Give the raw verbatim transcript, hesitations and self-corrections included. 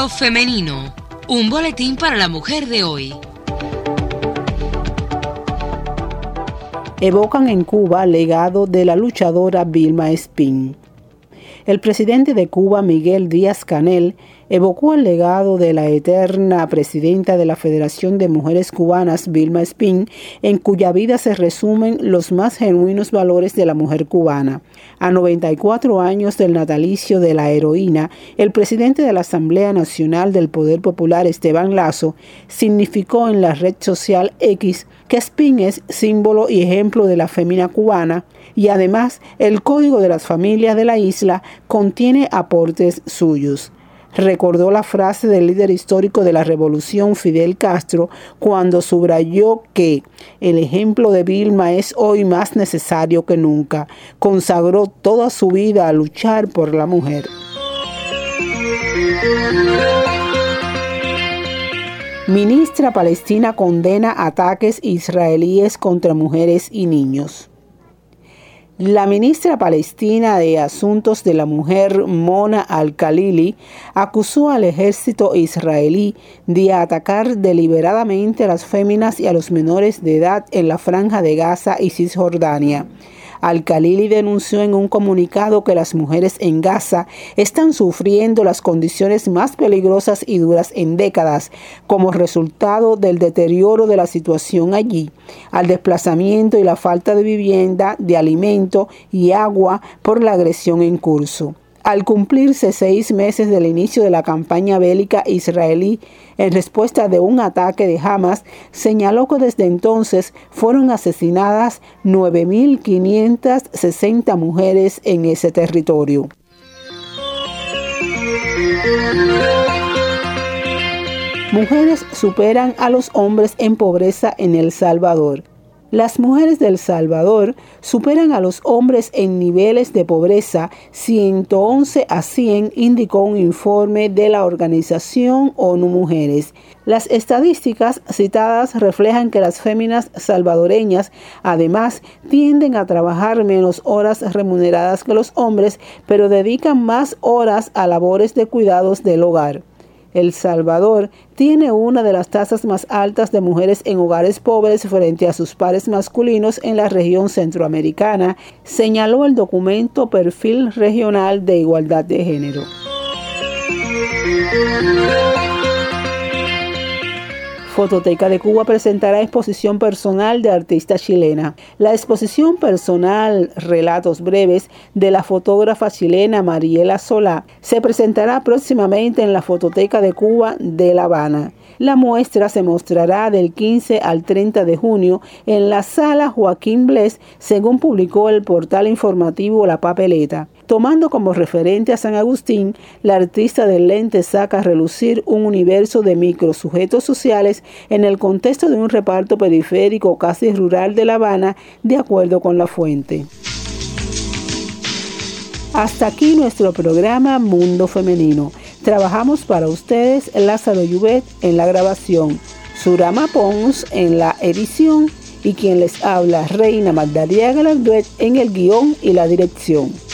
Femenino, un boletín para la mujer de hoy. Evocan en Cuba legado de la luchadora Vilma Espín. El presidente de Cuba, Miguel Díaz-Canel, evocó el legado de la eterna presidenta de la Federación de Mujeres Cubanas, Vilma Espín, en cuya vida se resumen los más genuinos valores de la mujer cubana. A noventa y cuatro años del natalicio de la heroína, el presidente de la Asamblea Nacional del Poder Popular, Esteban Lazo, significó en la red social X que Espín es símbolo y ejemplo de la fémina cubana, y además el Código de las Familias de la isla contiene aportes suyos. Recordó la frase del líder histórico de la revolución, Fidel Castro, cuando subrayó que el ejemplo de Vilma es hoy más necesario que nunca. Consagró toda su vida a luchar por la mujer. Ministra palestina condena ataques israelíes contra mujeres y niños. La ministra palestina de Asuntos de la Mujer, Mona Al-Khalili, acusó al ejército israelí de atacar deliberadamente a las féminas y a los menores de edad en la Franja de Gaza y Cisjordania. Al-Khalili denunció en un comunicado que las mujeres en Gaza están sufriendo las condiciones más peligrosas y duras en décadas, como resultado del deterioro de la situación allí, al desplazamiento y la falta de vivienda, de alimento y agua por la agresión en curso. Al cumplirse seis meses del inicio de la campaña bélica israelí en respuesta de un ataque de Hamas, señaló que desde entonces fueron asesinadas nueve mil quinientas sesenta mujeres en ese territorio. Mujeres superan a los hombres en pobreza en El Salvador. Las mujeres de El Salvador superan a los hombres en niveles de pobreza ciento once a cien, indicó un informe de la organización ONU Mujeres. Las estadísticas citadas reflejan que las féminas salvadoreñas, además, tienden a trabajar menos horas remuneradas que los hombres, pero dedican más horas a labores de cuidados del hogar. El Salvador tiene una de las tasas más altas de mujeres en hogares pobres frente a sus pares masculinos en la región centroamericana, señaló el documento Perfil Regional de Igualdad de Género. Fototeca de Cuba presentará exposición personal de artista chilena. La exposición personal Relatos Breves de la fotógrafa chilena Mariela Solá se presentará próximamente en la Fototeca de Cuba de La Habana. La muestra se mostrará del quince al treinta de junio en la Sala Joaquín Bles, según publicó el portal informativo La Papeleta. Tomando como referente a San Agustín, la artista del lente saca a relucir un universo de microsujetos sociales en el contexto de un reparto periférico casi rural de La Habana, de acuerdo con la fuente. Hasta aquí nuestro programa Mundo Femenino. Trabajamos para ustedes Lázaro Llubet en la grabación, Surama Pons en la edición y quien les habla, Reina Magdalena Galarduet, en el guión y la dirección.